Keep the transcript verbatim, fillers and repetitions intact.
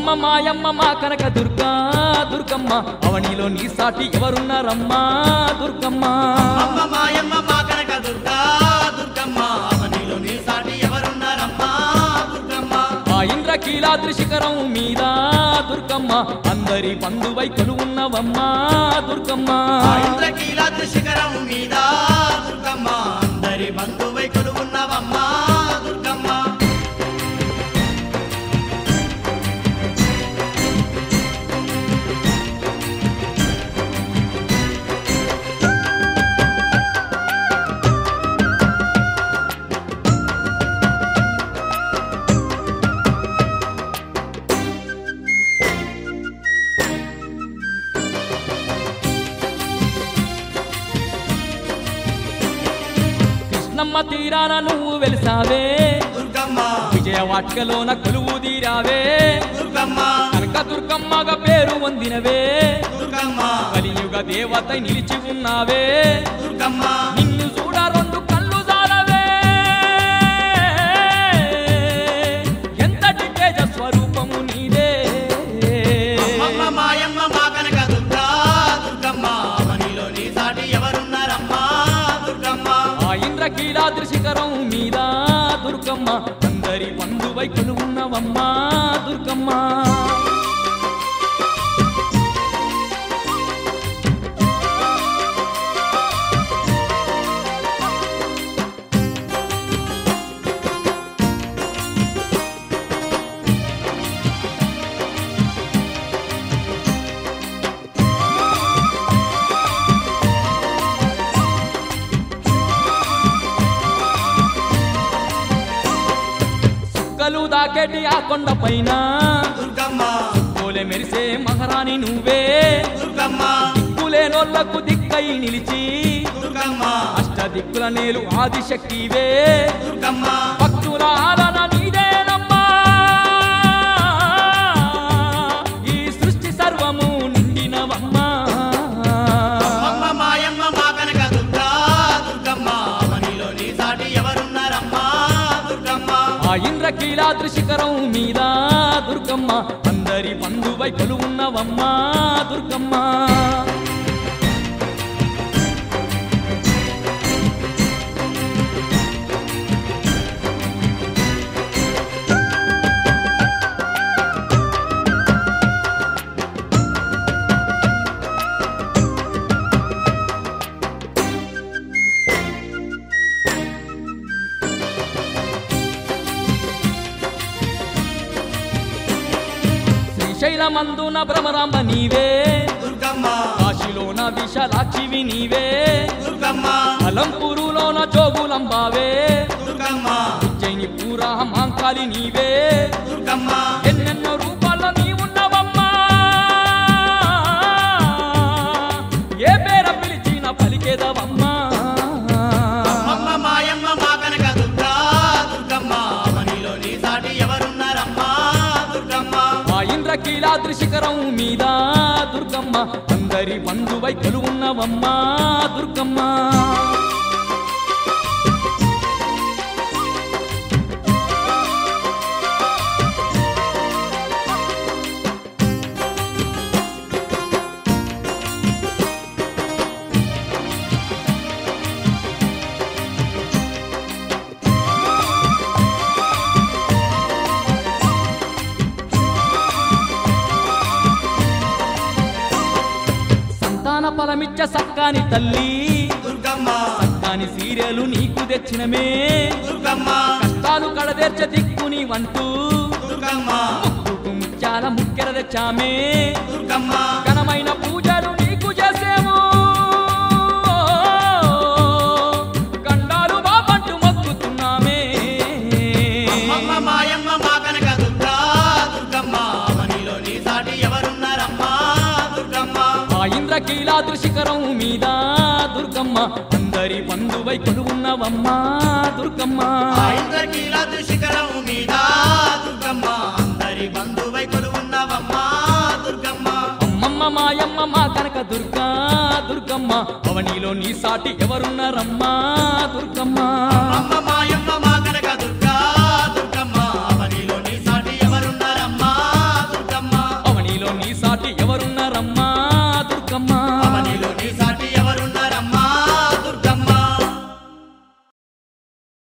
అమ్మమ్మ మాయమ్మ మా కనక దుర్గా దుర్గమ్మ అవనిలో నీ సాటి ఎవరున్నారమ్మా దుర్గమ్మ అమ్మ మాయమ్మ మా కనక దుర్గా దుర్గమ్మ అవనిలో నీ సాటి ఎవరున్నారమ్మా దుర్గమ్మ ఆ ఇంద్రకీలాద్రి శిఖరం మీద దుర్గమ్మ అందరి బంధువై కొలువున్నవమ్మా దుర్గమ్మ ఆ ఇంద్రకీలాద్రి శిఖరం మీద దుర్గమ్మ అందరి బంధువై కొలువున్నవమ్మా దుర్గమ్మ కృష్ణమ్మ తీరాన నువ్వు వెలిసావే దుర్గమ్మ విజయవాటికలోన కొలువు తీరావే దుర్గమ్మ కనక దుర్గమ్మగా పేరు పొందినవే దుర్గమ్మ కలియుగ దేవత నిలిచి ఉన్నావే దుర్గమ్మ నిన్ను చూడ రెండు కళ్ళు జాలవే ఎంతటి తేజ స్వరూపము నీదే అమ్మ మాయమ్మ మా కనక దుర్గా దుర్గమ్మ అవనిలో నీ సాటి ఎవరున్నారమ్మా దుర్గమ్మ ఆ ఇంద్రకీలాద్రి శిఖరం మీద దుర్గమ్మ అందరి బంధువై కొలువున్నవమ్మా దుర్గమ్మ సుక్కలు దాకేటి ఆ కొండ పైన దుర్గమ్మ కోలె మెరిసే మహారాణి నువ్వే దుర్గమ్మ దిక్కులేనోళ్లకు దిక్కై నిలిచి దుర్గమ్మ అష్ట దిక్కుల నేలు ఆదిశక్తివే దుర్గమ్మ భక్తుల ఆలన నీదేనమ్మా ఈ సృష్టి సర్వము నిండినవమ్మా అమ్మ మాయమ్మ మా కనక దుర్గా దుర్గమ్మ అవనిలో నీ సాటి ఎవరున్నారమ్మా దుర్గమ్మ ఆ ఇంద్రకీలాద్రి శిఖరం మీద దుర్గమ్మ అందరి బంధువై కొలువున్నవమ్మా దుర్గమ్మ శ్రీశైలమందున భ్రమరాంబ నీవే దుర్గమ్మ కాశీలోన విశాలాక్షివి నీవే దుర్గమ్మ అలంపూరులోన జోగులంబావే దుర్గమ్మ ఉజ్జయిని పూరా మాంకాలి నీవే దుర్గమ్మ ఎన్నెన్నో రూపాల్లో నీవున్నవమ్మా ఏ పేర పిలిచిన పలికేదవమ్మా అమ్మ మాయమ్మ మా కనక దుర్గా దుర్గమ్మ అవనిలో నీ సాటి ఎవరున్నారమ్మా దుర్గమ్మ ఆ ఇంద్రకీలాద్రి శిఖరం మీద దుర్గమ్మ అందరి బంధువై కొలువున్నవమ్మా దుర్గమ్మ సంతాన ఫలమిచ్చ సక్కాని తల్లి దుర్గమ్మ సక్కాని సీరియలు నీకు తెచ్చినమే దుర్గమ్మ కష్టాలు కడదేర్చ దిక్కుని వంటూ దుర్గమ్మ ముక్కుకు ముత్యాల ముక్కెర తెచ్చామే దుర్గమ్మ ఘనమైన పూజలు నీకు చేసేము గండాలు బాబంటూ మొక్కుతున్నామే అమ్మ మాయమ్మ మా కనక దుర్గా దుర్గమ్మ అవనిలో నీ సాటి ఎవరున్నారమ్మా దుర్గమ్మ ఆ ఇంద్రకీలాద్రి శిఖరం మీద దుర్గమ్మ అందరి బంధువై కొలువున్నవమ్మా దుర్గమ్మ ఆ ఇంద్రకీలాద్రి శిఖరం మీద దుర్గమ్మ అందరి బంధువై కొలువున్నవమ్మా దుర్గమ్మ అమ్మమ్మ మాయమ్మ మా కనక దుర్గా దుర్గమ్మ అవనిలో నీ సాటి ఎవరున్నారమ్మా దుర్గమ్మ